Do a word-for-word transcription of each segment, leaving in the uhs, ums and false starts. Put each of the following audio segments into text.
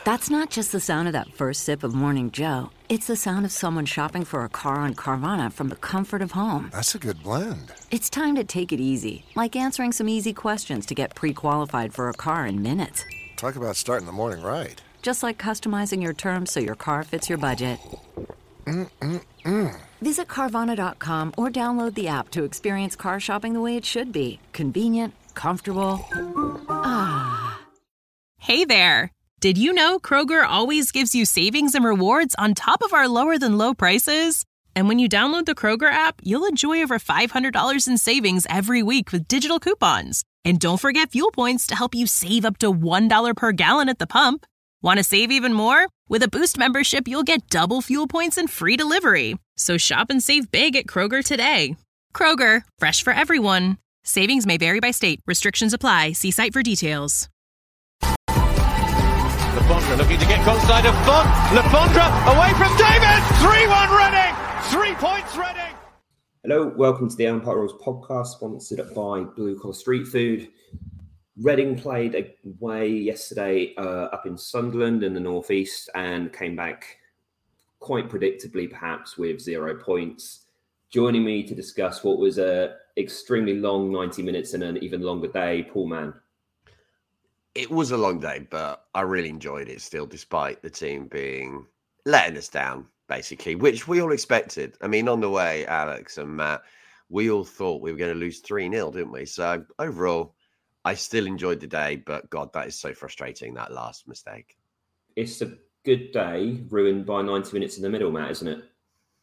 That's not just the sound of that first sip of Morning Joe. It's the sound of someone shopping for a car on Carvana from the comfort of home. That's a good blend. It's time to take it easy, like answering some easy questions to get pre-qualified for a car in minutes. Talk about starting the morning right. Just like customizing your terms so your car fits your budget. Mm-mm-mm. Visit Carvana dot com or download the app to experience car shopping the way it should be. Convenient, comfortable. Ah. Hey there. Did you know Kroger always gives you savings and rewards on top of our lower than low prices? And when you download the Kroger app, you'll enjoy over five hundred dollars in savings every week with digital coupons. And don't forget fuel points to help you save up to one dollar per gallon at the pump. Want to save even more? With a Boost membership, you'll get double fuel points and free delivery. So shop and save big at Kroger today. Kroger, fresh for everyone. Savings may vary by state. Restrictions apply. See site for details. Le Fondre looking to get onside of Font. Le Fondre away from David. three one Reading. Three points Reading. Hello, welcome to the Empire Rules podcast, sponsored by Blue Collar Street Food. Reading played away yesterday uh, up in Sunderland in the northeast and came back quite predictably, perhaps, with zero points. Joining me to discuss what was a extremely long ninety minutes and an even longer day, Paul Mann. It was a long day, but I really enjoyed it still, despite the team being letting us down, basically, which we all expected. I mean, on the way, Alex and Matt, we all thought we were going to lose three nil, didn't we? So overall, I still enjoyed the day, but God, that is so frustrating, that last mistake. It's a good day ruined by ninety minutes in the middle, Matt, isn't it?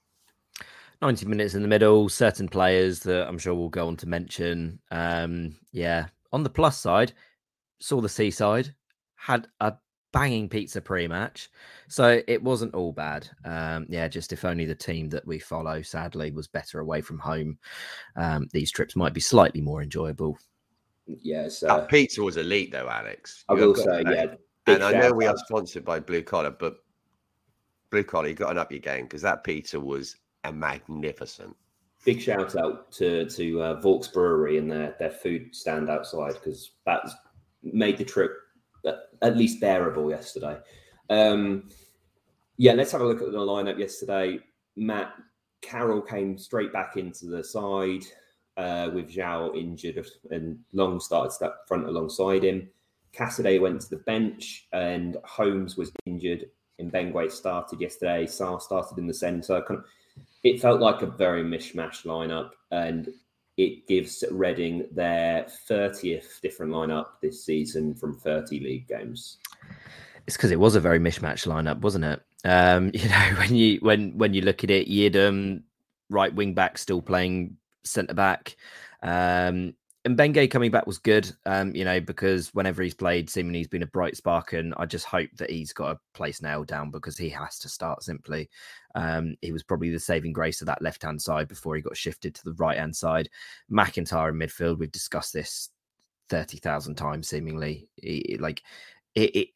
ninety minutes in the middle, certain players that I'm sure we'll go on to mention. Um, yeah, on the plus side, saw the Seaside, had a banging pizza pre-match, so it wasn't all bad. Um, yeah, just if only the team that we follow, sadly, was better away from home, um, these trips might be slightly more enjoyable. Yes, uh, that pizza was elite, though, Alex. I will say, yeah. And I know we are sponsored by Blue Collar, but Blue Collar, you got to up your game because that pizza was a magnificent. Big shout out to to uh, Vaux Brewery and their their food stand outside, because that's made the trip at least bearable yesterday. Um, yeah, let's have a look at the lineup yesterday. Matt, Carroll came straight back into the side uh, with Zhao injured, and Long started step front alongside him. Cassidy went to the bench and Holmes was injured, and Benguet started yesterday. Sarr started in the centre. Kind of, it felt like a very mishmash lineup, and it gives Reading their thirtieth different lineup this season from thirty league games. It's because it was a very mishmash lineup, wasn't it? Um, you know, when you when when you look at it, Yiadom, right wing back, still playing centre back. Um, and Benguet coming back was good, um, you know, because whenever he's played, seemingly he's been a bright spark, and I just hope that he's got a place nailed down because he has to start simply. Um, he was probably the saving grace of that left-hand side before he got shifted to the right-hand side. McIntyre in midfield, we've discussed this thirty thousand times seemingly. It, like, it, it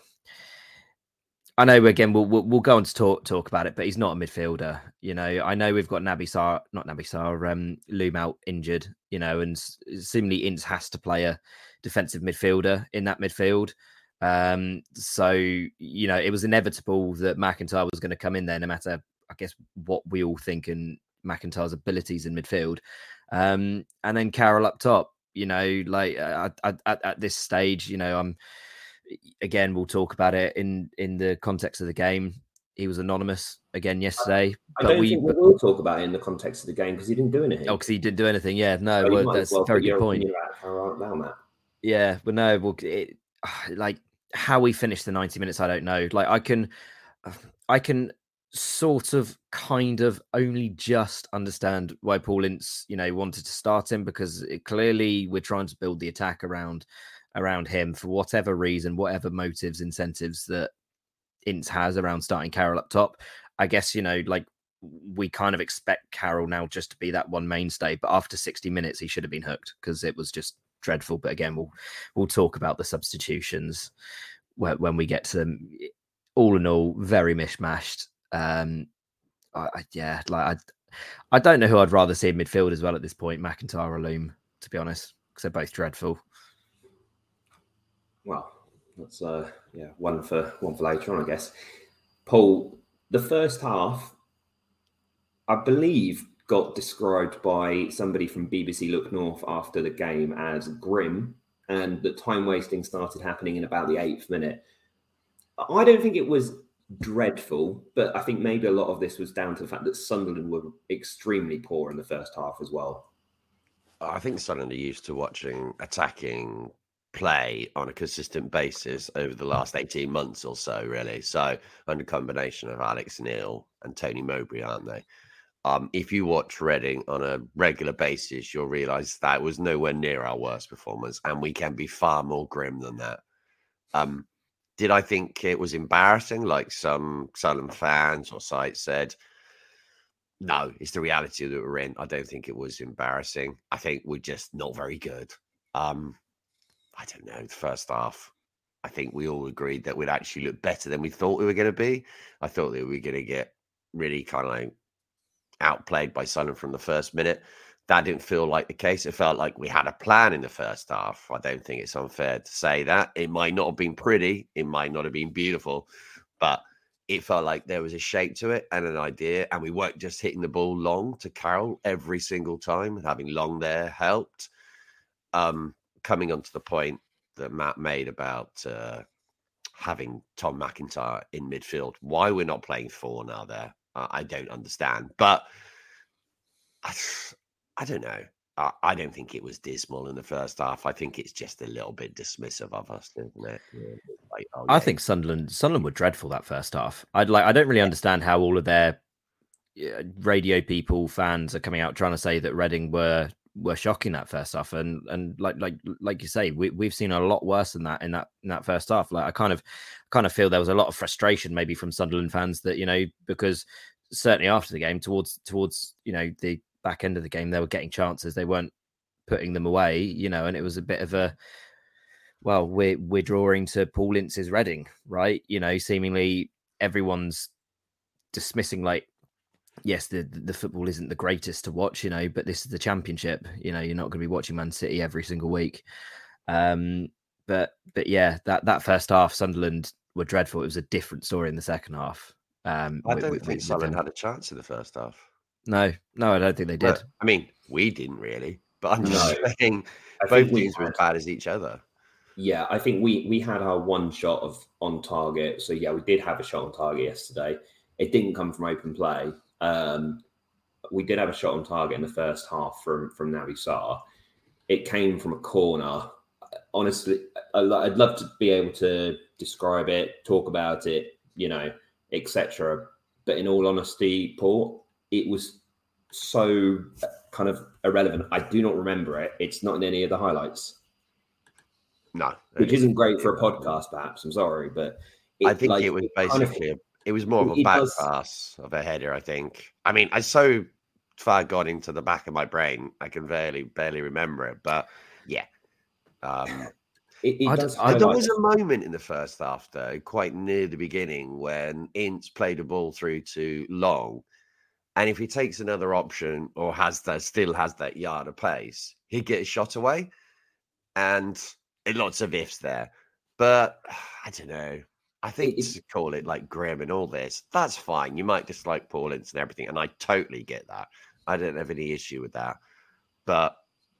I know, again, we'll, we'll we'll go on to talk talk about it, but he's not a midfielder. You know, I know we've got Naby Sarr, not Naby Sarr, um, Loom out injured, you know, and seemingly Ince has to play a defensive midfielder in that midfield. Um, so, you know, it was inevitable that McIntyre was going to come in there, no matter, I guess, what we all think and McIntyre's abilities in midfield. Um, and then Carroll up top, you know, like at, at, at this stage, you know, I'm, again, we'll talk about it in, in the context of the game. He was anonymous again yesterday. I but don't we, think we will talk about it in the context of the game because he didn't do anything. Oh, because he didn't do anything. Yeah, no, so well, that's well a very good point. Now, Matt. Yeah, but no, well, it, like how we finished the ninety minutes, I don't know. Like I can, I can sort of kind of only just understand why Paul Ince, you know, wanted to start him, because it, clearly we're trying to build the attack around around him for whatever reason, whatever motives, incentives that Ince has around starting Carroll up top. I guess, you know, like we kind of expect Carroll now just to be that one mainstay, but after sixty minutes, he should have been hooked because it was just dreadful. But again, we'll we'll talk about the substitutions when, when we get to them. All in all, very mishmashed. Um, I, I, yeah, like I, I don't know who I'd rather see in midfield as well at this point, McIntyre or Loom, to be honest, because they're both dreadful. Well, That's uh, yeah, one for one for later on, I guess. Paul, the first half, I believe, got described by somebody from B B C Look North after the game as grim, and that time wasting started happening in about the eighth minute. I don't think it was dreadful, but I think maybe a lot of this was down to the fact that Sunderland were extremely poor in the first half as well. I think Sunderland are used to watching attacking play on a consistent basis over the last eighteen months or so, really. So, under combination of Alex Neil and Tony Mowbray, aren't they? Um, if you watch Reading on a regular basis, you'll realise that was nowhere near our worst performance, and we can be far more grim than that. Um, did I think it was embarrassing, like some Sunderland fans or sites said? No, it's the reality that we're in. I don't think it was embarrassing. I think we're just not very good. Um, I don't know, the first half, I think we all agreed that we'd actually look better than we thought we were going to be. I thought that we were going to get really kind of like outplayed by Sunderland from the first minute. That didn't feel like the case. It felt like we had a plan in the first half. I don't think it's unfair to say that. It might not have been pretty. It might not have been beautiful, but it felt like there was a shape to it and an idea. And we weren't just hitting the ball long to Carroll every single time. Having Long there helped. Um, coming on to the point that Matt made about uh, having Tom McIntyre in midfield, why we're not playing four now there, uh, I don't understand. But I, I don't know. I, I don't think it was dismal in the first half. I think it's just a little bit dismissive of us, isn't it? Like, oh, I yeah. think Sunderland Sunderland were dreadful that first half. I'd like. I don't really understand how all of their uh, radio people, fans, are coming out trying to say that Reading were were shocking that first half, and and like like like you say, we we've seen a lot worse than that in that in that first half. Like I kind of kind of feel there was a lot of frustration maybe from Sunderland fans that, you know, because certainly after the game, towards towards you know the back end of the game, they were getting chances, they weren't putting them away, you know, and it was a bit of a, well, we're we're drawing to Paul Ince's Reading, right? You know, seemingly everyone's dismissing, like, yes, the the football isn't the greatest to watch, you know, but this is the Championship. You know, you're not going to be watching Man City every single week. Um, but but yeah, that that first half, Sunderland were dreadful. It was a different story in the second half. Um, I with- don't with- think with Sunderland them. had a chance in the first half. No, no, I don't think they did. But, I mean, we didn't really, but I'm just No. saying I both think we teams were as had- bad as each other. Yeah, I think we we had our one shot of on target. So yeah, we did have a shot on target yesterday. It didn't come from open play. Um, we did have a shot on target in the first half from from Naby Sarr. It came from a corner. Honestly, I- I'd love to be able to describe it, talk about it, you know, et cetera. But in all honesty, Paul, it was so kind of irrelevant. I do not remember it. It's not in any of the highlights. No, Which isn't great for a podcast, perhaps. I'm sorry, but it, I think like, it was kind of- basically a, it was more of a it back does- pass of a header. I think. I mean, I so far got into the back of my brain, I can barely barely remember it. But yeah, um, it, it I does d- I but feel there like- was a moment in the first half, though, quite near the beginning, when Ince played a ball through to Long, and if he takes another option or has that still has that yard of pace, he'd get a shot away, and lots of ifs there. But I don't know. I think It- to call it like grim and all this, that's fine. You might dislike Paul Ince and everything, and I totally get that. I don't have any issue with that. But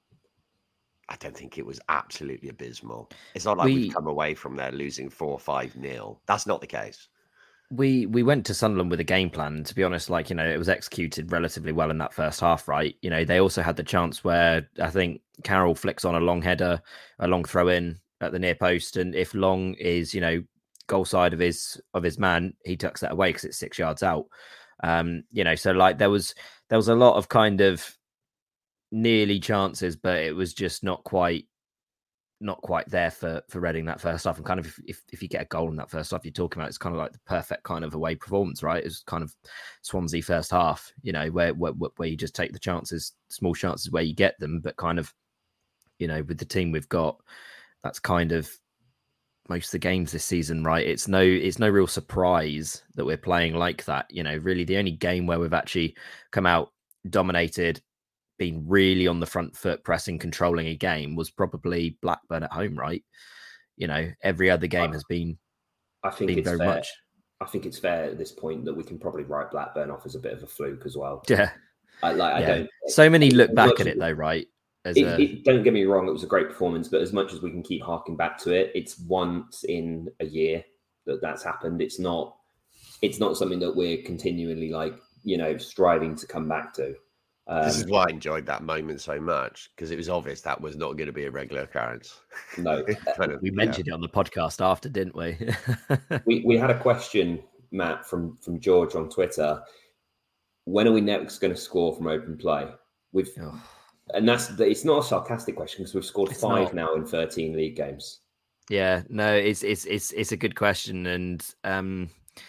I don't think it was absolutely abysmal. It's not like we, We- have come away from there losing four or five nil. That's not the case. We we went to Sunderland with a game plan. To be honest, like, you know, it was executed relatively well in that first half, right? You know, they also had the chance where I think Carroll flicks on a long header, a long throw in at the near post, and if Long is, you know, goal side of his of his man, he tucks that away because it's six yards out. Um, you know, so like there was there was a lot of kind of nearly chances, but it was just not quite not quite there for for Reading that first half. And kind of if, if if you get a goal in that first half, you're talking about, it's kind of like the perfect kind of away performance, right? It's kind of Swansea first half, you know, where where where you just take the chances, small chances where you get them, but kind of, you know, with the team we've got, that's kind of most of the games this season, right? It's no it's no real surprise that we're playing like that. You know, really the only game where we've actually come out, dominated, been really on the front foot, pressing, controlling a game was probably Blackburn at home, right? you know, every other game has been. I think been it's very fair. much. I think it's fair at this point that we can probably write Blackburn off as a bit of a fluke as well. Yeah, I like. yeah. I don't. So many look as back much at as- it though, right? As It, a, it, don't get me wrong; it was a great performance, but as much as we can keep harking back to it, it's once in a year that that's happened. It's not. It's not something that we're continually like you know striving to come back to. Um, This is why I enjoyed that moment so much, because it was obvious that was not going to be a regular occurrence. No, Kind of, we mentioned it on the podcast after, didn't we? we we had a question, Matt, from from George on Twitter. When are we next going to score from open play? We've Oh. and that's it's not a sarcastic question because we've scored It's five not. now in thirteen league games. Yeah, no, it's it's it's it's a good question, and um,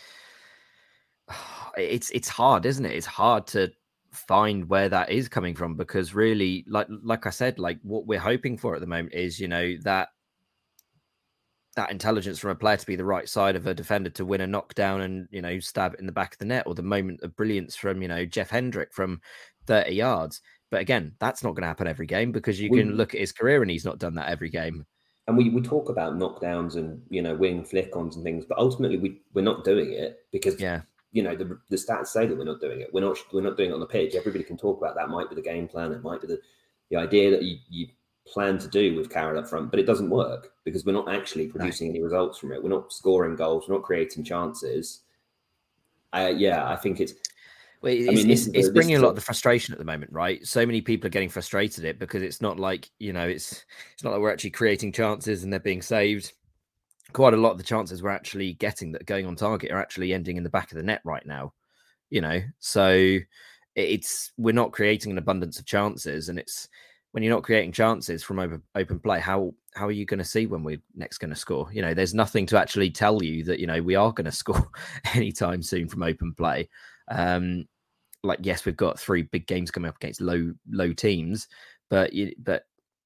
it's it's hard, isn't it? It's hard to find where that is coming from because really, like like I said, like what we're hoping for at the moment is you know that that intelligence from a player to be the right side of a defender to win a knockdown and you know stab it in the back of the net, or the moment of brilliance from you know Jeff Hendrick from thirty yards. But again, that's not going to happen every game because you We- can look at his career and he's not done that every game. And we, we talk about knockdowns and you know wing flick-ons and things, but ultimately we we're not doing it because Yeah. you know the the stats say that we're not doing it. We're not we're not doing it on the pitch. Everybody can talk about that. Might be the game plan. It might be the the idea that you, you plan to do with Carroll up front, but it doesn't work because we're not actually producing any results from it. We're not scoring goals. We're not creating chances. Uh, yeah, I think it's. Well, it's, mean, this it's, is the- it's this bringing is a lot the- of the frustration at the moment, right? So many people are getting frustrated at it because it's not like, you know, it's it's not like we're actually creating chances and they're being saved. Quite a lot of the chances we're actually getting that are going on target are actually ending in the back of the net right now, you know? So it's, we're not creating an abundance of chances, and it's, when you're not creating chances from open, open play, how how are you going to see when we're next going to score? You know, there's nothing to actually tell you that, you know, we are going to score anytime soon from open play. Um, like, yes, we've got three big games coming up against low low teams, but you, but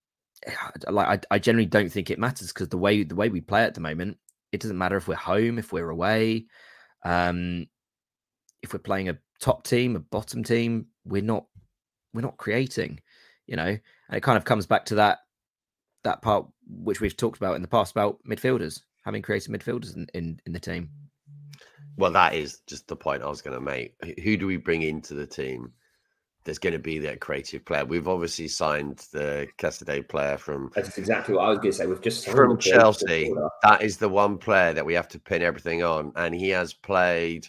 like I, I generally don't think it matters because the way the way we play at the moment, it doesn't matter if we're home, if we're away, um, if we're playing a top team, a bottom team, we're not we're not creating, you know, and it kind of comes back to that that part which we've talked about in the past about midfielders, having creative midfielders in, in, in the team. Well, that is just the point I was going to make. Who do we bring into the team that's going to be that creative player? We've obviously signed the Casadei player from That's exactly what I was going to say. We've just signed from the creative Chelsea. midfielder. That is the one player that we have to pin everything on, and he has played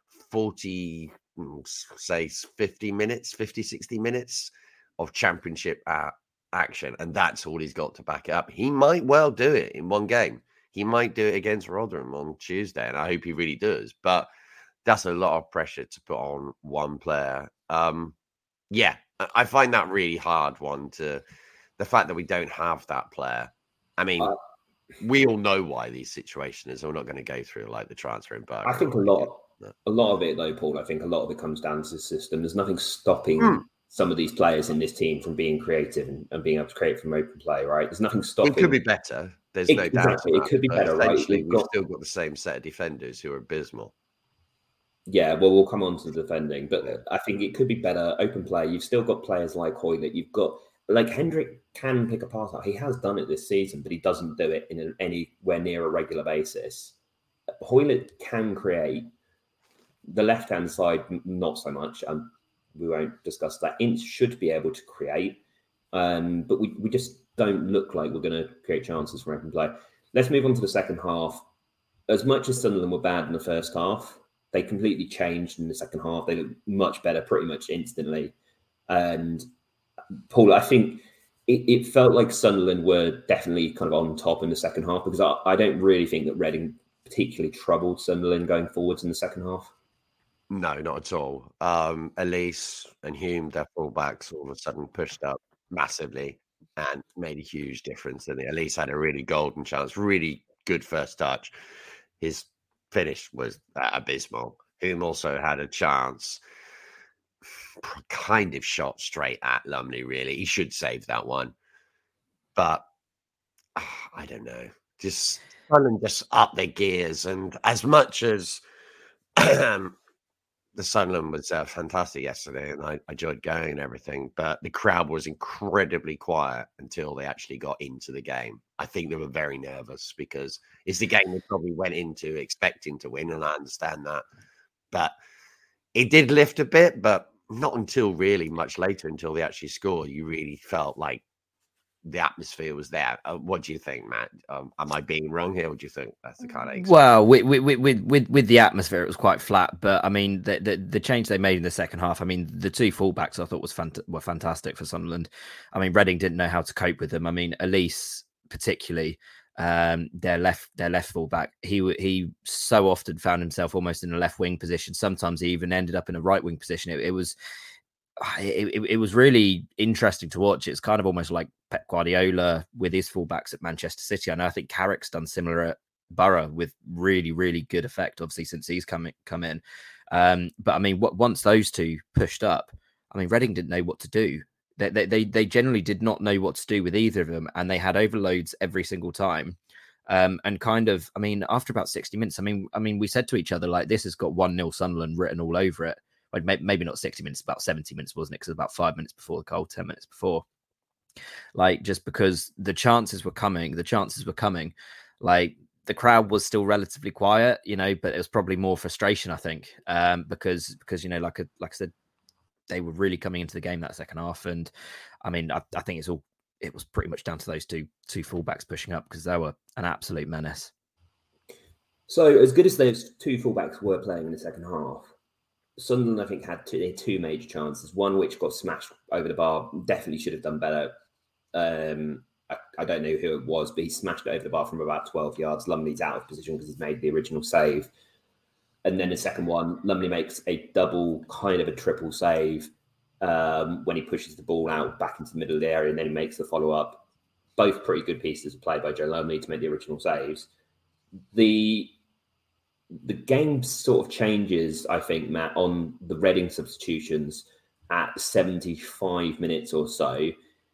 forty, say fifty minutes, fifty, sixty minutes of championship uh, action, and that's all he's got to back it up. He might well do it in one game. He might do it against Rotherham on Tuesday, and I hope he really does. But that's a lot of pressure to put on one player. Um, yeah, I find that really hard one to the fact that we don't have that player. I mean, Uh, we all know why these situations are. We're not going to go through like the transfer embargo. I think a lot, a lot of it though, Paul. I think a lot of it comes down to the system. There's nothing stopping Hmm. some of these players in this team from being creative and, and being able to create from open play. Right? There's nothing stopping. It could be better. There's It- no doubt. exactly, it about could be but better, right? essentially, We've We've got- still got the same set of defenders who are abysmal. Yeah, well, we'll come on to the defending, but I think it could be better. Open play. You've still got players like Hoylett. You've got like Hendrick can pick a pass out. He has done it this season, but he doesn't do it in an anywhere near a regular basis. Hoylett can create. The left-hand side, n- not so much. Um, we won't discuss that. Ince should be able to create, um, but we, we just don't look like we're going to create chances from open play. Let's move on to the second half. As much as Sunderland were bad in the first half, they completely changed in the second half. They looked much better pretty much instantly. And Paul, I think it, it felt like Sunderland were definitely kind of on top in the second half because I, I don't really think that Reading particularly troubled Sunderland going forwards in the second half. No, not at all. Um, Elise and Hume, their fullbacks, all of a sudden pushed up massively and made a huge difference. And Elise had a really golden chance, really good first touch. His finish was uh, abysmal. Hume also had a chance, kind of shot straight at Lumley, really. He should save that one. But uh, I don't know. Just Sunderland just up their gears. And as much as the Sunderland was uh, fantastic yesterday, and I, I enjoyed going and everything. But the crowd was incredibly quiet until they actually got into the game. I think they were very nervous because it's the game they probably went into expecting to win, and I understand that. But it did lift a bit, but not until really much later, until they actually scored. You really felt like the atmosphere was there. Uh, what do you think, Matt? Um, am I being wrong here? Or do you think that's the kind of experience? Well, with, with with with with the atmosphere, it was quite flat. But I mean, the, the the change they made in the second half. I mean, the two fullbacks I thought was fant- were fantastic for Sunderland. I mean, Reading didn't know how to cope with them. I mean, Elise particularly, um, their left their left fullback. He he so often found himself almost in a left wing position. Sometimes he even ended up in a right wing position. It, it was. It, it, it was really interesting to watch. It's kind of almost like Pep Guardiola with his fullbacks at Manchester City. I know I think Carrick's done similar at Borough with really, really good effect, obviously, since he's come, come in. Um, but I mean, what, once those two pushed up, I mean, Reading didn't know what to do. They, they, they, they generally did not know what to do with either of them. And they had overloads every single time. Um, and kind of, I mean, after about sixty minutes, I mean, I mean, we said to each other, like, this has got one nil Sunderland written all over it. Maybe not sixty minutes, about seventy minutes, wasn't it? Because it was about five minutes before the goal, ten minutes before. Like, just because the chances were coming, the chances were coming. Like, the crowd was still relatively quiet, you know, but it was probably more frustration, I think, um, because, because you know, like, a, like I said, they were really coming into the game that second half. And, I mean, I, I think it's all, it was pretty much down to those two two fullbacks pushing up because they were an absolute menace. So, as good as those two fullbacks were playing in the second half, Sunderland, I think, had two, two major chances. One which got smashed over the bar, definitely should have done better. Um, I, I don't know who it was, but he smashed it over the bar from about twelve yards. Lumley's out of position because he's made the original save. And then the second one, Lumley makes a double, kind of a triple save um, when he pushes the ball out back into the middle of the area, and then he makes the follow-up. Both pretty good pieces of play by Joe Lumley to make the original saves. The... The game sort of changes, I think, Matt, on the Reading substitutions at seventy-five minutes or so.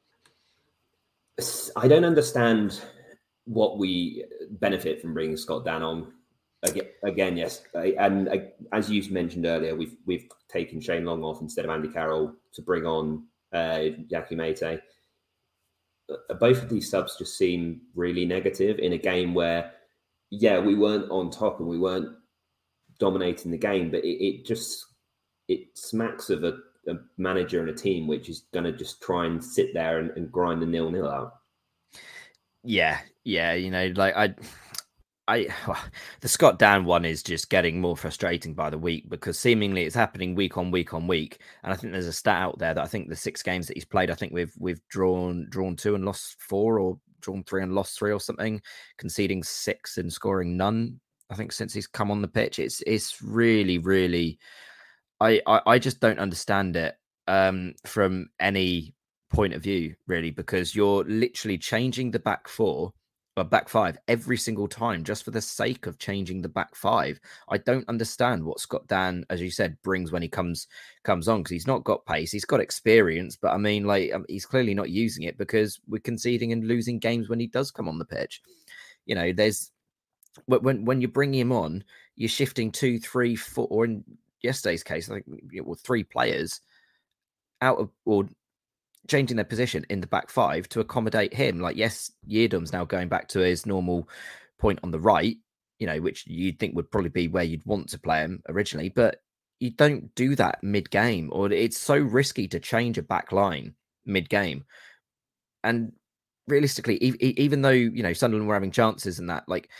I don't understand what we benefit from bringing Scott Dann on. Again, again yes. And as you mentioned earlier, we've we've taken Shane Long off instead of Andy Carroll to bring on uh, Yakou Meite. Both of these subs just seem really negative in a game where, yeah, we weren't on top and we weren't dominating the game, but it, it just it smacks of a, a manager and a team which is going to just try and sit there and, and grind the nil-nil out. Yeah, yeah, you know, like I, I, well, the Scott Dann one is just getting more frustrating by the week because seemingly it's happening week on week on week, and I think there's a stat out there that I think the six games that he's played, I think we've we've drawn drawn two and lost four, or drawn three and lost three or something, conceding six and scoring none, I think, since he's come on the pitch. It's it's really, really, I, I, I just don't understand it um, from any point of view, really, because you're literally changing the back four or back five every single time just for the sake of changing the back five. I don't understand what Scott Dann, as you said, brings when he comes comes on, because he's not got pace, he's got experience, but I mean, like, um, he's clearly not using it because we're conceding and losing games when he does come on the pitch. You know, there's when when you're bringing him on, you're shifting two, three, four, or in yesterday's case, I think, well, three players out of or changing their position in the back five to accommodate him. Like, yes, Yeardum's now going back to his normal point on the right, you know, which you'd think would probably be where you'd want to play him originally, but you don't do that mid-game, or it's so risky to change a back line mid-game. And realistically, e- even though, you know, Sunderland were having chances and that, like,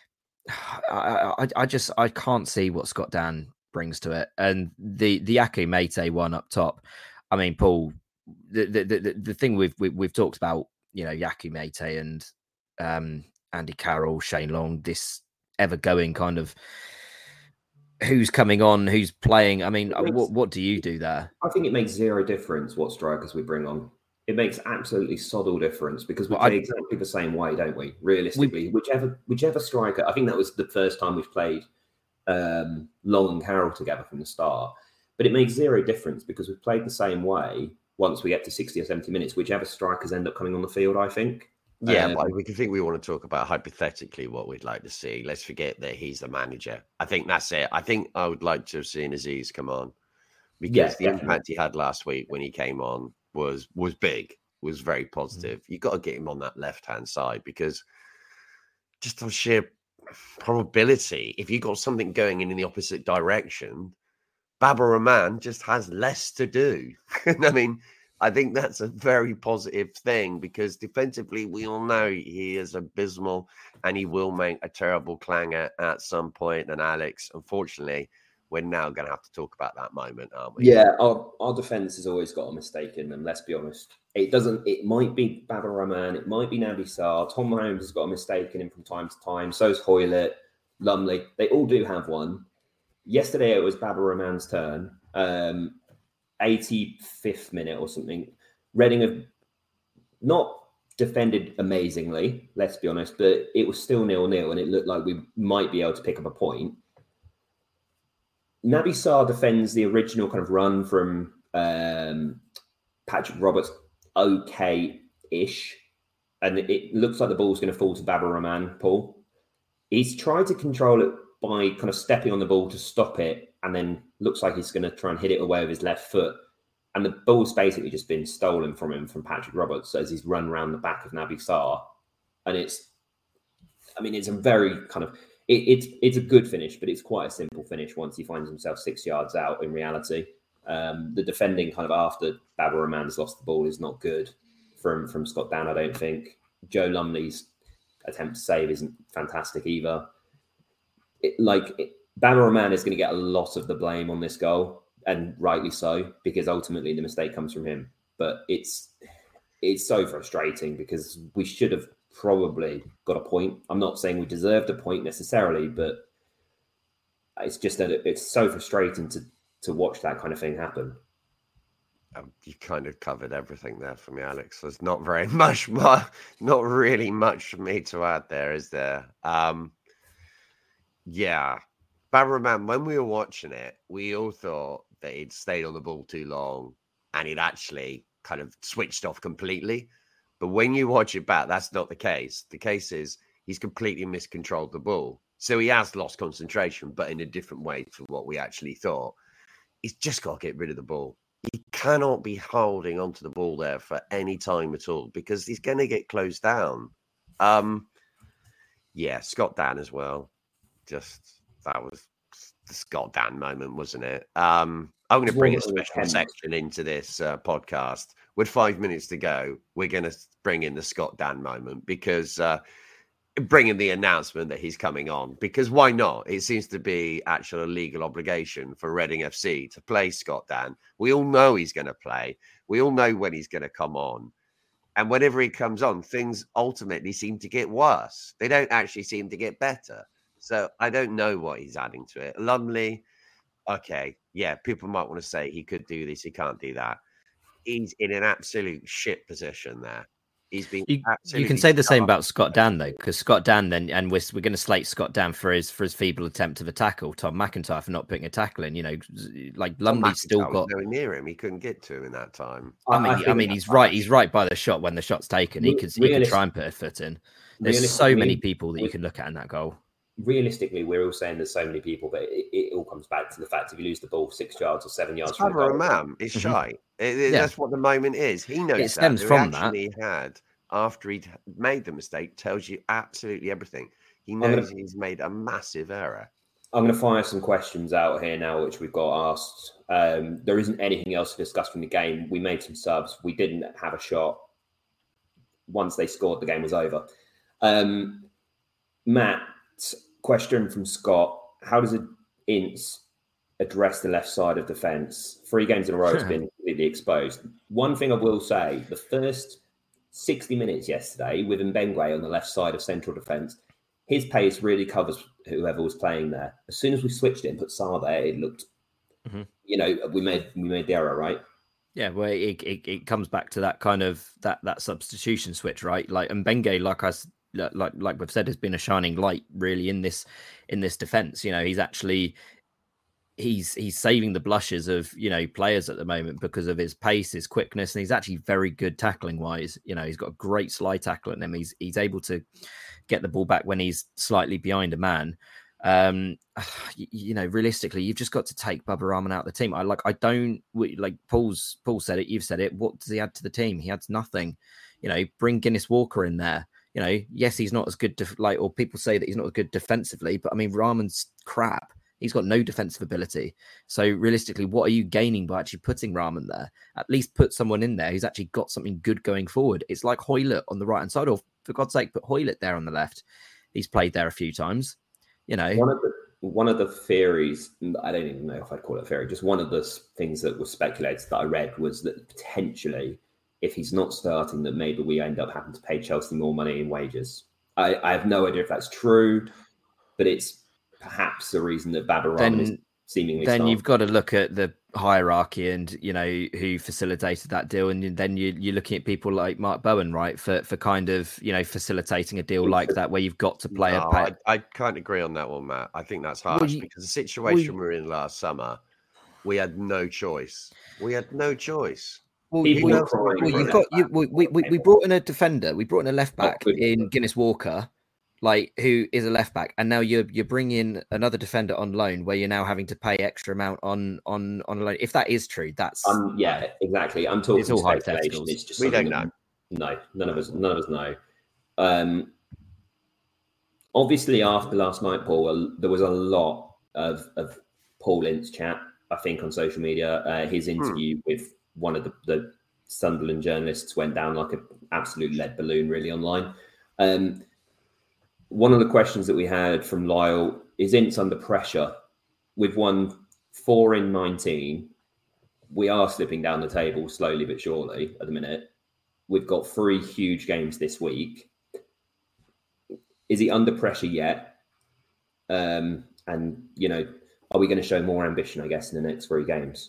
I, I, I just, I can't see what Scott Dann brings to it. And the, the Yakou Meite one up top, I mean, Paul, The, the the the thing we've we've, we've talked about, you know, Yakou Meite and um, Andy Carroll, Shane Long, this ever going kind of who's coming on, who's playing. I mean, makes, what what do you do there? I think it makes zero difference what strikers we bring on. It makes absolutely sod all difference because we well, play I, exactly the same way, don't we? Realistically, we, whichever whichever striker. I think that was the first time we've played um, Long and Carroll together from the start. But it makes zero difference because we've played the same way. Once we get to sixty or seventy minutes, whichever strikers end up coming on the field, I think. Yeah, Um, but we can think we want to talk about hypothetically what we'd like to see. Let's forget that he's the manager. I think that's it. I think I would like to have seen Aziz come on because Yeah, the definitely. impact he had last week when he came on was was big, was very positive. Mm. You got to get him on that left hand side because just on sheer probability, if you got something going in, in the opposite direction, Babar Rahman just has less to do. I mean, I think that's a very positive thing because defensively, we all know he is abysmal and he will make a terrible clanger at some point. And Alex, unfortunately, we're now going to have to talk about that moment, aren't we? Yeah, our, our defense has always got a mistake in them. Let's be honest. It doesn't. It might be Babar Rahman. It might be Naby Sarr. Tom Holmes has got a mistake in him from time to time. So's Hoylett, Lumley. They all do have one. Yesterday, it was Babar Rahman's turn. Um, eighty-fifth minute or something. Reading have not defended amazingly, let's be honest, but it was still nil-nil and it looked like we might be able to pick up a point. Naby Sarr defends the original kind of run from um, Patrick Roberts okay-ish, and it looks like the ball's going to fall to Babar Rahman, Paul. He's tried to control it by kind of stepping on the ball to stop it, and then looks like he's going to try and hit it away with his left foot. And the ball's basically just been stolen from him from Patrick Roberts as he's run around the back of Naby Sarr. And it's, I mean, it's a very kind of, it, it's it's a good finish, but it's quite a simple finish once he finds himself six yards out in reality. Um, the defending kind of after Babar Rahman's lost the ball is not good from, from Scott Dann, I don't think. Joe Lumley's attempt to save isn't fantastic either. It, like, it, Babar Rahman is going to get a lot of the blame on this goal, and rightly so, because ultimately the mistake comes from him. But it's it's so frustrating because we should have probably got a point. I'm not saying we deserved a point necessarily, but it's just that it's so frustrating to to watch that kind of thing happen. Um, you kind of covered everything there for me, Alex. There's not very much more, not really much for me to add there, is there? Um, yeah. Babar Rahman, when we were watching it, we all thought that he'd stayed on the ball too long and he'd actually kind of switched off completely. But when you watch it back, that's not the case. The case is he's completely miscontrolled the ball. So he has lost concentration, but in a different way to what we actually thought. He's just got to get rid of the ball. He cannot be holding onto the ball there for any time at all because he's going to get closed down. Um, yeah, Scott Dann as well. Just, that was the Scott Dann moment, wasn't it? Um, I'm going to bring a special section into this uh, podcast. With five minutes to go, we're going to bring in the Scott Dann moment because uh, bring in the announcement that he's coming on. Because why not? It seems to be actually a legal obligation for Reading F C to play Scott Dann. We all know he's going to play. We all know when he's going to come on. And whenever he comes on, things ultimately seem to get worse. They don't actually seem to get better. So I don't know what he's adding to it. Lumley, okay, yeah, people might want to say he could do this, he can't do that. He's in an absolute shit position there. He's been you, absolutely. You can say the same about Scott Dann though, because Scott Dann then, and we're we're going to slate Scott Dann for his for his feeble attempt of a tackle. Tom McIntyre for not putting a tackle in. You know, like Lumley's still got nowhere near him. He couldn't get to him in that time. I mean, I, I mean, he's right. He's right by the shot when the shot's taken. He could he could try and put a foot in. There's so many people that you can look at in that goal. Realistically, we're all saying there's so many people, but it, it all comes back to the fact if you lose the ball six yards or seven yards it's from the goal, man, it's mm-hmm. shy. It, it, yeah. That's what the moment is. He knows it stems that. from that. He had after he'd made the mistake tells you absolutely everything. He knows gonna, he's made a massive error. I'm going to fire some questions out here now, which we've got asked. Um, there isn't anything else to discuss from the game. We made some subs. We didn't have a shot. Once they scored, the game was over. Um, Matt. Question from Scott: how does Ince address the left side of defence? Three games in a row, it's been completely exposed. One thing I will say: the first sixty minutes yesterday with Mbengwe on the left side of central defence, his pace really covers whoever was playing there. As soon as we switched it and put Sarr there, it looked, mm-hmm. you know, we made we made the error, right? Yeah, well, it, it it comes back to that kind of that that substitution switch, right? Like Mbengwe, like I. Like like we've said, has been a shining light really in this in this defense. You know, he's actually he's he's saving the blushes of, you know, players at the moment because of his pace, his quickness, and he's actually very good tackling wise. You know, he's got a great slide tackle in him. He's he's able to get the ball back when he's slightly behind a man. Um, you, you know, realistically, you've just got to take Bubba Rahman out of the team. I like, I don't like Paul's. Paul said it. You've said it. What does he add to the team? He adds nothing. You know, bring Guinness Walker in there. You know, yes, he's not as good. Def- like, or people say that he's not as good defensively, but I mean, Rahman's crap. He's got no defensive ability. So realistically, what are you gaining by actually putting Rahman there? At least put someone in there who's actually got something good going forward. It's like Hoylett on the right hand side, or for God's sake, put Hoylett there on the left. He's played there a few times. You know, one of the one of the theories, I don't even know if I'd call it a theory, just one of the things that was speculated that I read was that potentially, if he's not starting, that maybe we end up having to pay Chelsea more money in wages. I, I have no idea if that's true, but it's perhaps the reason that Baba Rahman is seemingly then starting. You've got to look at the hierarchy and, you know, who facilitated that deal, and then you, you're looking at people like Mark Bowen, right, for for kind of, you know, facilitating a deal like that where you've got to play no, a pay- I, I can't agree on that one, Matt. I think that's harsh well, you, because the situation well, we were in last summer, we had no choice. We had no choice. Well, well, well you've got you, we, we we brought in a defender, we brought in a left back in Guinness Walker, like, who is a left back, and now you're you're bringing another defender on loan where you're now having to pay extra amount on on on loan. If that is true, that's um, yeah, exactly. I'm talking. It's all hypothetical. It's just we don't know. No, none of us, none of us know. Um, obviously, after last night, Paul, there was a lot of of Paul Ince chat, I think, on social media. Uh, his interview hmm. with one of the, the Sunderland journalists went down like an absolute lead balloon, really, online. Um, one of the questions that we had from Lyle is Ince under pressure. We've won four in nineteen. We are slipping down the table slowly but surely at the minute. We've got three huge games this week. Is he under pressure yet? Um, and, you know, are we going to show more ambition, I guess, in the next three games?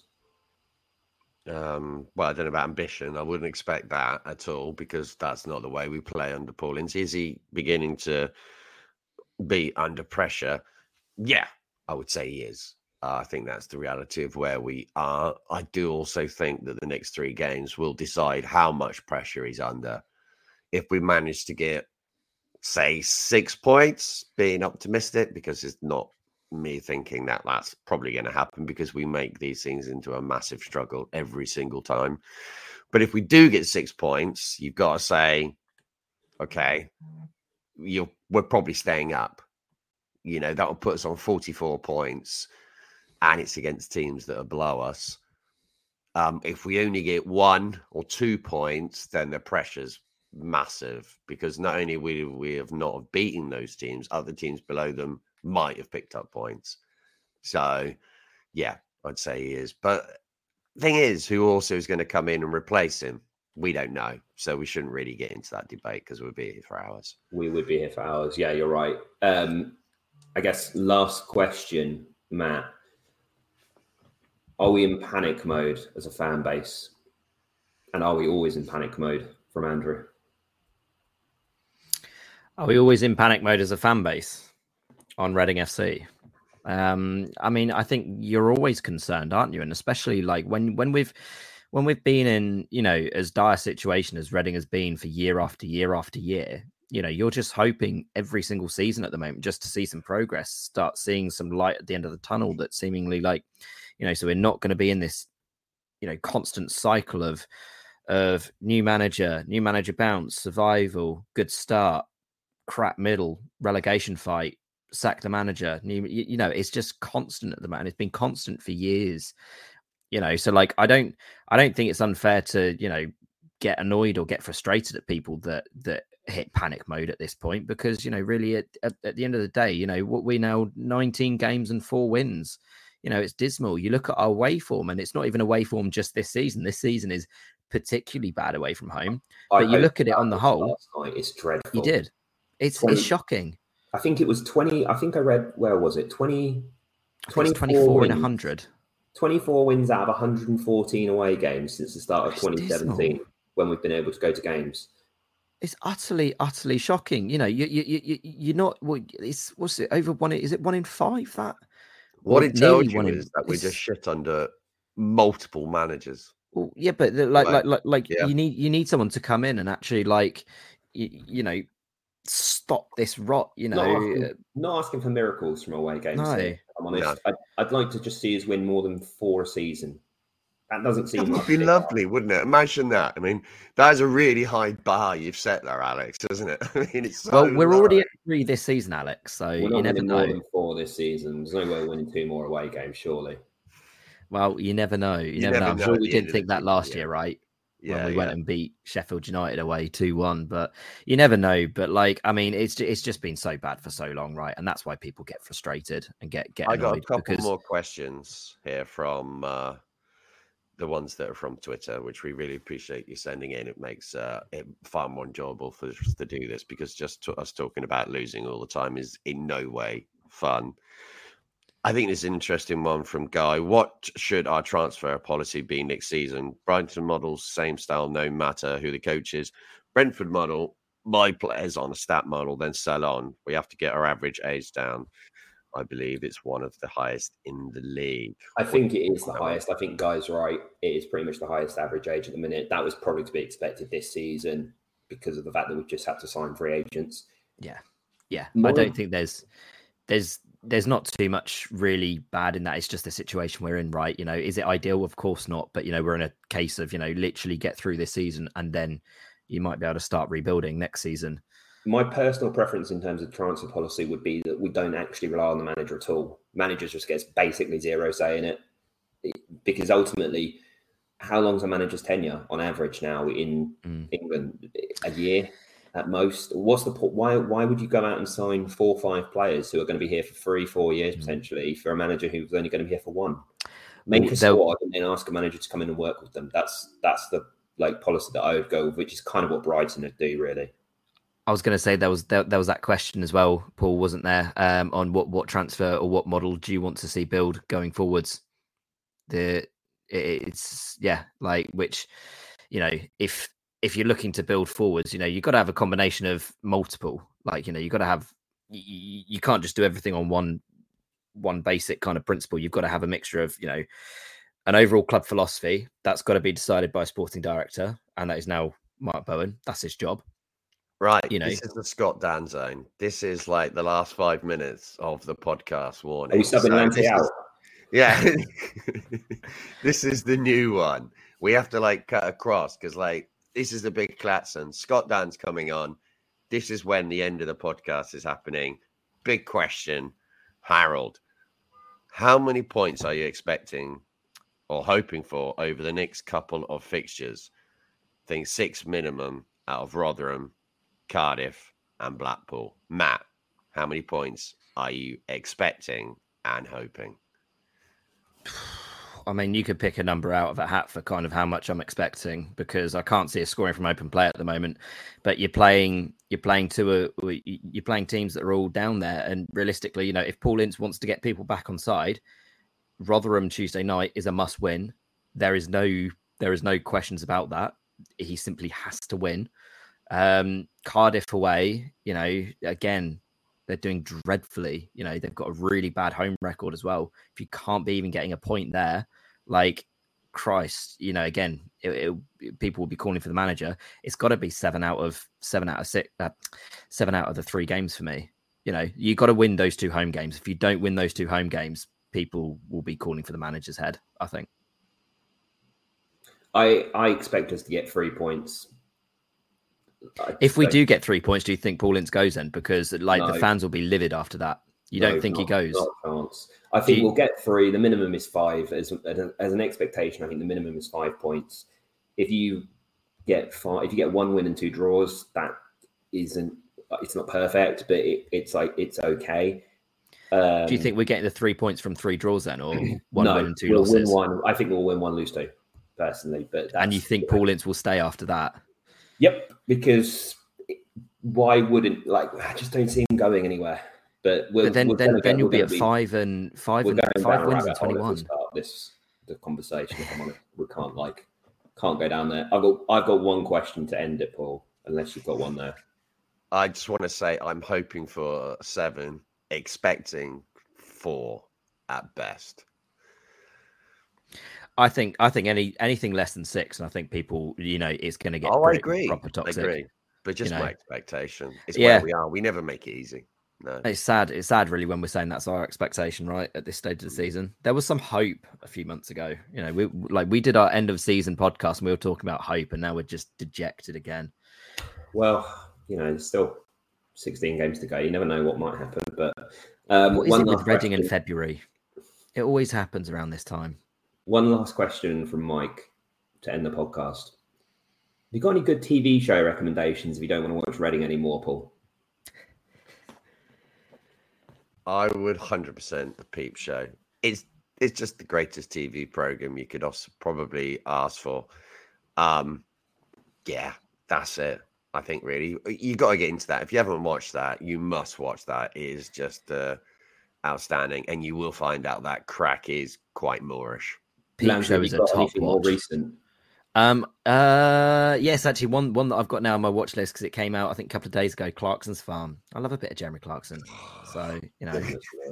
Um, well, I don't know about ambition. I wouldn't expect that at all because that's not the way we play under Paul Ince. Is he beginning to be under pressure? Yeah, I would say he is. Uh, I think that's the reality of where we are. I do also think that the next three games will decide how much pressure he's under. If we manage to get, say, six points, being optimistic, because it's not me thinking that that's probably going to happen because we make these things into a massive struggle every single time. But if we do get six points, you've got to say, okay, you're, we're probably staying up. You know, that will put us on forty-four points and it's against teams that are below us. Um, if we only get one or two points, then the pressure's massive because not only we we have not have beaten those teams, other teams below them might have picked up points. So, yeah, I'd say he is. But thing is, who also is going to come in and replace him? We don't know. So we shouldn't really get into that debate because we'll be here for hours. We would be here for hours. Yeah, you're right. Um, I guess last question, Matt. Are we in panic mode as a fan base? And are we always in panic mode from Andrew? Are we always in panic mode as a fan base on Reading F C? Um, I mean, I think you're always concerned, aren't you? And especially like when, when we've when we've been in, you know, as dire a situation as Reading has been for year after year after year, you know, you're just hoping every single season at the moment just to see some progress, start seeing some light at the end of the tunnel that seemingly like, you know, so we're not going to be in this, you know, constant cycle of of new manager, new manager bounce, survival, good start, crap middle, relegation fight, sack the manager. New, you, you know, it's just constant at the moment. It's been constant for years. You know, so like I don't, I don't think it's unfair to, you know, get annoyed or get frustrated at people that that hit panic mode at this point because, you know, really at, at, at the end of the day, you know, what we now nineteen games and four wins. You know, it's dismal. You look at our away form, and it's not even away form just this season. This season is particularly bad away from home. But I you look at it on the whole, night, it's dreadful. You did. It's twenty, it's shocking. I think it was twenty. I think I read, where was it? twenty, twenty-four and one hundred. twenty-four wins out of one hundred fourteen away games since the start of it's twenty seventeen, dismal. When we've been able to go to games. It's utterly, utterly shocking. You know, you you you you're not. Well, it's what's it over one? Is it one in five that What Well, it tells nearly you won is in. that we just It's, shit under multiple managers. well, yeah, but the- like, Like, like, like, like yeah. you need you need someone to come in and actually like, you, you know, stop this rot. You Not know, asking, not asking for miracles from away games. no. Here, if I'm honest. No. I'd, I'd like to just see us win more than four a season. That doesn't That seem would like be a big lovely, wouldn't it? Imagine that. I mean, that is a really high bar you've set there, Alex, isn't it? I mean, it's so Well, we're low. already at three this season, Alex. So We're you not never winning know. more than four this season. There's no way we're winning two more away games, surely. Well, you never know. You, You never, never know. I'm know sure at we the end didn't of think the that season, last yeah. year, right? Yeah, When we yeah. went and beat Sheffield United away two one. But you never know. But like, I mean, it's it's just been so bad for so long, right? And that's why people get frustrated and get get I got a annoyed couple because more questions here from uh, the ones that are from Twitter, which we really appreciate you sending in. It makes uh, it far more enjoyable for us to do this because just to us talking about losing all the time is in no way fun. I think this is an interesting one from Guy. What should our transfer policy be next season? Brighton models, same style, no matter who the coach is. Brentford model, buy players on a stat model, then sell on. We have to get our average age down. I believe it's one of the highest in the league. I think it is the What- highest. I think Guy's right. It is pretty much the highest average age at the minute. That was probably to be expected this season because of the fact that we've just had to sign free agents. yeah, yeah. More- I don't think there's there's there's not too much really bad in that. It's just the situation we're in, right? You know, is it ideal? Of course not. But you know, we're in a case of, you know, literally get through this season and then you might be able to start rebuilding next season. My personal preference in terms of transfer policy would be that we don't actually rely on the manager at all. Manager just gets basically zero say in it because ultimately, how long's a manager's tenure on average now in Mm. England? A year at most. What's the point? Why? Why would you go out and sign four or five players who are going to be here for three, four years Mm. potentially for a manager who's only going to be here for one? Make Well, a they'll- squad and then ask a manager to come in and work with them. That's that's the like policy that I would go with, which is kind of what Brighton would do, really. I was going to say there was there, there was that question as well, Paul, wasn't there? Um, on what what transfer or what model do you want to see build going forwards? The it's yeah, like which, you know, if if you're looking to build forwards, you know, you've got to have a combination of multiple. Like, you know, you've got to have you, you can't just do everything on one one basic kind of principle. You've got to have a mixture of, you know, an overall club philosophy that's got to be decided by a sporting director, and that is now Mark Bowen. That's his job. Right. You know. This is the Scott Dan zone. This is like the last five minutes of the podcast warning. Are we subbing So Lamptey this out? is- Yeah. This is the new one. We have to like cut across because like this is the big Clatson. Scott Dan's coming on. This is when the end of the podcast is happening. Big question. Harold, how many points are you expecting or hoping for over the next couple of fixtures? I think six minimum out of Rotherham, Cardiff, and Blackpool. Matt, how many points are you expecting and hoping? I mean, you could pick a number out of a hat for kind of how much I'm expecting because I can't see a scoring from open play at the moment. But you're playing, you're playing to a, you're playing teams that are all down there. And realistically, you know, if Paul Ince wants to get people back on side, Rotherham Tuesday night is a must win. There is no, there is no questions about that. He simply has to win. Um, Cardiff away, you know, again, they're doing dreadfully. You know, they've got a really bad home record as well. If you can't be even getting a point there, like Christ, you know, again, it, it, people will be calling for the manager. It's got to be seven out of seven out of six, uh, seven out of the three games for me. You know, you got to win those two home games. If you don't win those two home games, people will be calling for the manager's head, I think. I I expect us to get three points. I If we expect- do get three points, do you think Paul Ince goes then? Because like No. the fans will be livid after that. You No, don't think he not- goes? Not a chance. I think you- we'll get three. The minimum is five. As, as an expectation, I think the minimum is five points. If you get five, if you get one win and two draws, that isn't. It's not perfect, but it, it's like it's okay. Um, Do you think we're getting the three points from three draws then, or one no, win and two we'll losses? win one. I think we'll win one, lose two, personally. But And you that's- think Paul Ince will stay after that? Yep, because why wouldn't like I just don't see him going anywhere. But, we're, But then, we're then, gonna then get- you'll we're be gonna at five and five we're and going five down a wins and rabbit hole if we twenty-one. start this the conversation. If I'm honest, we can't like can't go down there. I've got I've got one question to end it, Paul. Unless you've got one there. I just want to say I'm hoping for seven, expecting four. at best. I think I think any anything less than six, and I think people, you know, it's going to get oh, pretty, I agree. proper toxic. I agree. But just you know. my expectation. It's Yeah. where we are. We never make it easy. No. It's sad. It's sad, really, when we're saying that's our expectation, right? At this stage of the season, there was some hope a few months ago. You know, we like we did our end of season podcast, and we were talking about hope, and now we're just dejected again. Well, you know, there's still sixteen games to go. You never know what might happen. But um, what is one it with last Reading question. in February? It always happens around this time. One last question from Mike to end the podcast. Have you got any good T V show recommendations if you don't want to watch Reading anymore, Paul? I would one hundred percent the Peep Show. It's it's just the greatest T V program you could also probably ask for. Um, yeah, that's it. I think really you got to get into that. If you haven't watched that, you must watch that. It is just uh, outstanding, and you will find out that crack is quite Moorish. Peep Lance, Show have is you a got top anything more watch. recent? Um. Uh. Yes, actually, one one that I've got now on my watch list because it came out I think a couple of days ago. Clarkson's Farm. I love a bit of Jeremy Clarkson. So you know.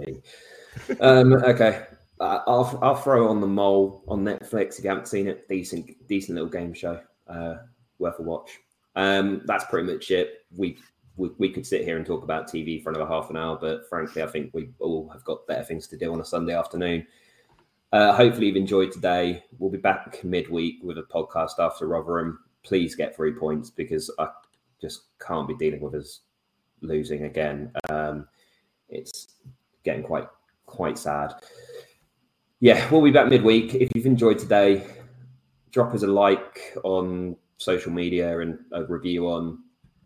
um. Okay. Uh, I'll I'll throw on The Mole on Netflix if you haven't seen it. Decent decent little game show. Uh, worth a watch. Um. That's pretty much it. We we we could sit here and talk about T V for another half an hour, but frankly, I think we all have got better things to do on a Sunday afternoon. Uh, hopefully you've enjoyed today. We'll be back midweek with a podcast after Rotherham. Please get three points because I just can't be dealing with us losing again. Um, it's getting quite quite sad. Yeah, we'll be back midweek. If you've enjoyed today, drop us a like on social media and a review on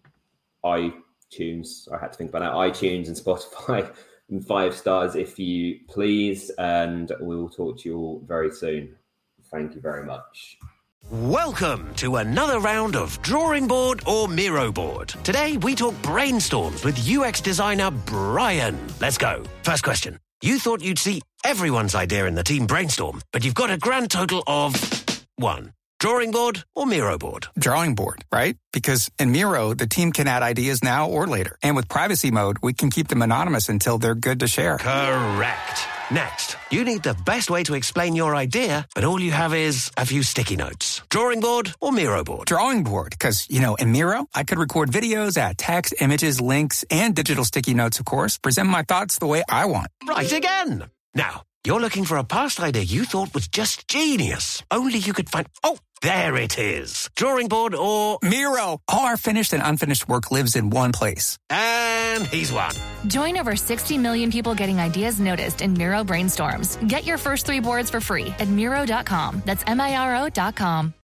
iTunes. I had to think about that. iTunes and Spotify. And five stars if you please, and we will talk to you all very soon. Thank you very much. Welcome to another round of Drawing Board or Miro Board. Today we talk brainstorms with U X designer Brian. Let's go. First question. You thought you'd see everyone's idea in the team brainstorm, but you've got a grand total of one. Drawing board or Miro board? Drawing board, right? Because in Miro, the team can add ideas now or later. And with privacy mode, we can keep them anonymous until they're good to share. Correct. Next, you need the best way to explain your idea, but all you have is a few sticky notes. Drawing board or Miro board? Drawing board, because, you know, in Miro, I could record videos, add text, images, links, and digital sticky notes, of course, present my thoughts the way I want. Right again. Now, you're looking for a past idea you thought was just genius. Only you could find... Oh, there it is. Drawing board or... Miro. All our finished and unfinished work lives in one place. And he's won. Join over sixty million people getting ideas noticed in Miro Brainstorms. Get your first three boards for free at Miro dot com. That's M I R O dot com.